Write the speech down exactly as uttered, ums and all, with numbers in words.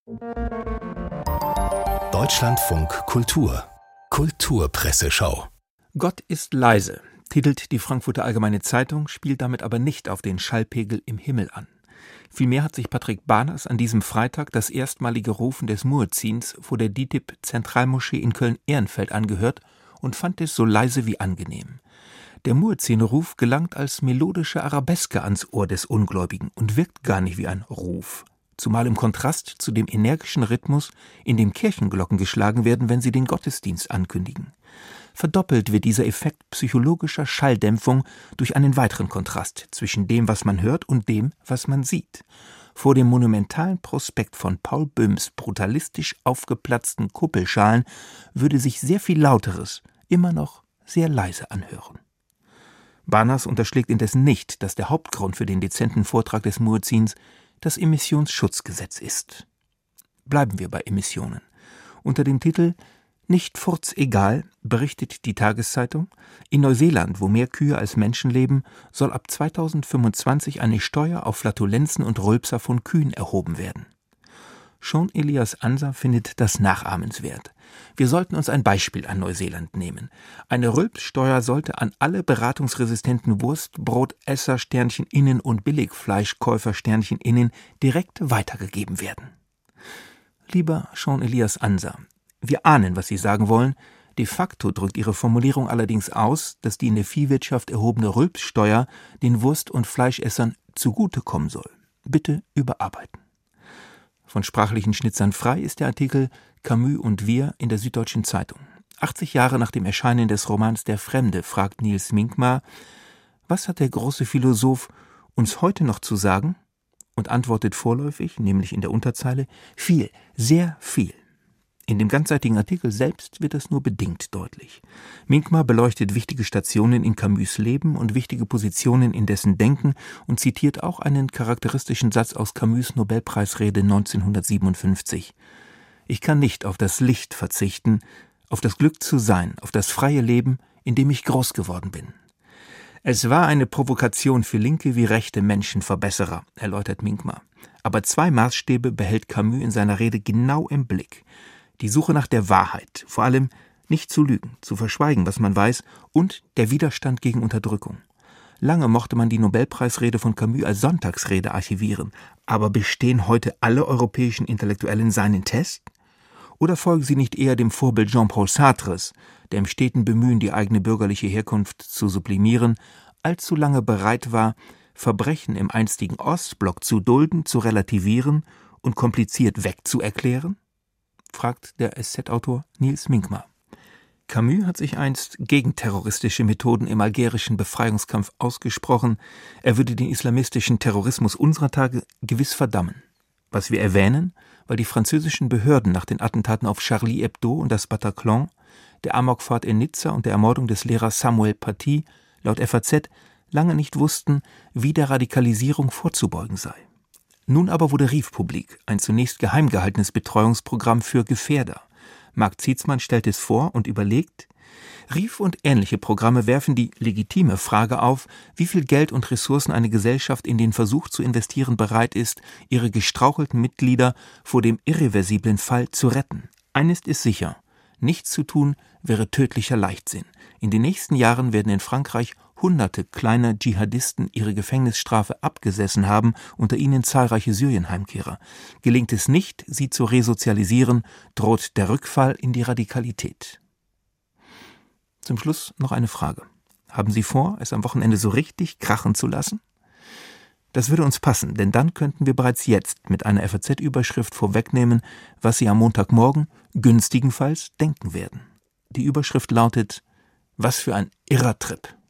Deutschlandfunk Kultur Kulturpresseschau. Gott ist leise, titelt die Frankfurter Allgemeine Zeitung, spielt damit aber nicht auf den Schallpegel im Himmel an. Vielmehr hat sich Patrick Bahners an diesem Freitag das erstmalige Rufen des Muezzins vor der D I T I B-Zentralmoschee in Köln-Ehrenfeld angehört und fand es so leise wie angenehm. Der Muezzin-Ruf gelangt als melodische Arabeske ans Ohr des Ungläubigen und wirkt gar nicht wie ein Ruf. Zumal im Kontrast zu dem energischen Rhythmus, in dem Kirchenglocken geschlagen werden, wenn sie den Gottesdienst ankündigen. Verdoppelt wird dieser Effekt psychologischer Schalldämpfung durch einen weiteren Kontrast zwischen dem, was man hört, und dem, was man sieht. Vor dem monumentalen Prospekt von Paul Böhms brutalistisch aufgeplatzten Kuppelschalen würde sich sehr viel Lauteres immer noch sehr leise anhören. Bahners unterschlägt indessen nicht, dass der Hauptgrund für den dezenten Vortrag des Muezzins das Emissionsschutzgesetz ist. Bleiben wir bei Emissionen. Unter dem Titel »Nicht furzegal« berichtet die Tageszeitung, in Neuseeland, wo mehr Kühe als Menschen leben, soll ab zweitausendfünfundzwanzig eine Steuer auf Flatulenzen und Rülpser von Kühen erhoben werden. Sean Elias Anser findet das nachahmenswert. Wir sollten uns ein Beispiel an Neuseeland nehmen. Eine Rülpssteuer sollte an alle beratungsresistenten Wurst-, Brot-, Esser, Sternchen innen und Billigfleischkäufer, Sternchen innen direkt weitergegeben werden. Lieber Sean Elias Anser, wir ahnen, was Sie sagen wollen. De facto drückt Ihre Formulierung allerdings aus, dass die in der Viehwirtschaft erhobene Rülpssteuer den Wurst- und Fleischessern zugutekommen soll. Bitte überarbeiten. Von sprachlichen Schnitzern frei ist der Artikel Camus und wir in der Süddeutschen Zeitung. achtzig Jahre nach dem Erscheinen des Romans Der Fremde fragt Nils Minkmar, was hat der große Philosoph uns heute noch zu sagen? Und antwortet vorläufig, nämlich in der Unterzeile, viel, sehr viel. In dem ganzseitigen Artikel selbst wird das nur bedingt deutlich. Minkmar beleuchtet wichtige Stationen in Camus' Leben und wichtige Positionen in dessen Denken und zitiert auch einen charakteristischen Satz aus Camus' Nobelpreisrede neunzehnhundertsiebenundfünfzig. Ich kann nicht auf das Licht verzichten, auf das Glück zu sein, auf das freie Leben, in dem ich groß geworden bin. Es war eine Provokation für linke wie rechte Menschenverbesserer, erläutert Minkmar. Aber zwei Maßstäbe behält Camus in seiner Rede genau im Blick. Die Suche nach der Wahrheit, vor allem nicht zu lügen, zu verschweigen, was man weiß, und der Widerstand gegen Unterdrückung. Lange mochte man die Nobelpreisrede von Camus als Sonntagsrede archivieren, aber bestehen heute alle europäischen Intellektuellen seinen Test? Oder folgen sie nicht eher dem Vorbild Jean-Paul Sartres, der im steten Bemühen, die eigene bürgerliche Herkunft zu sublimieren, allzu lange bereit war, Verbrechen im einstigen Ostblock zu dulden, zu relativieren und kompliziert wegzuerklären? Fragt der S Z-Autor Nils Minkmar. Camus hat sich einst gegen terroristische Methoden im algerischen Befreiungskampf ausgesprochen. Er würde den islamistischen Terrorismus unserer Tage gewiss verdammen. Was wir erwähnen, weil die französischen Behörden nach den Attentaten auf Charlie Hebdo und das Bataclan, der Amokfahrt in Nizza und der Ermordung des Lehrers Samuel Paty laut F A Z lange nicht wussten, wie der Radikalisierung vorzubeugen sei. Nun aber wurde Rief publik, ein zunächst geheim gehaltenes Betreuungsprogramm für Gefährder. Marc Zietzmann stellt es vor und überlegt, Rief und ähnliche Programme werfen die legitime Frage auf, wie viel Geld und Ressourcen eine Gesellschaft in den Versuch zu investieren bereit ist, ihre gestrauchelten Mitglieder vor dem irreversiblen Fall zu retten. Eines ist sicher, nichts zu tun wäre tödlicher Leichtsinn. In den nächsten Jahren werden in Frankreich hunderte kleiner Dschihadisten ihre Gefängnisstrafe abgesessen haben, unter ihnen zahlreiche Syrienheimkehrer. Gelingt es nicht, sie zu resozialisieren, droht der Rückfall in die Radikalität. Zum Schluss noch eine Frage. Haben Sie vor, es am Wochenende so richtig krachen zu lassen? Das würde uns passen, denn dann könnten wir bereits jetzt mit einer F A Z-Überschrift vorwegnehmen, was Sie am Montagmorgen günstigenfalls denken werden. Die Überschrift lautet: Was für ein irrer Trip.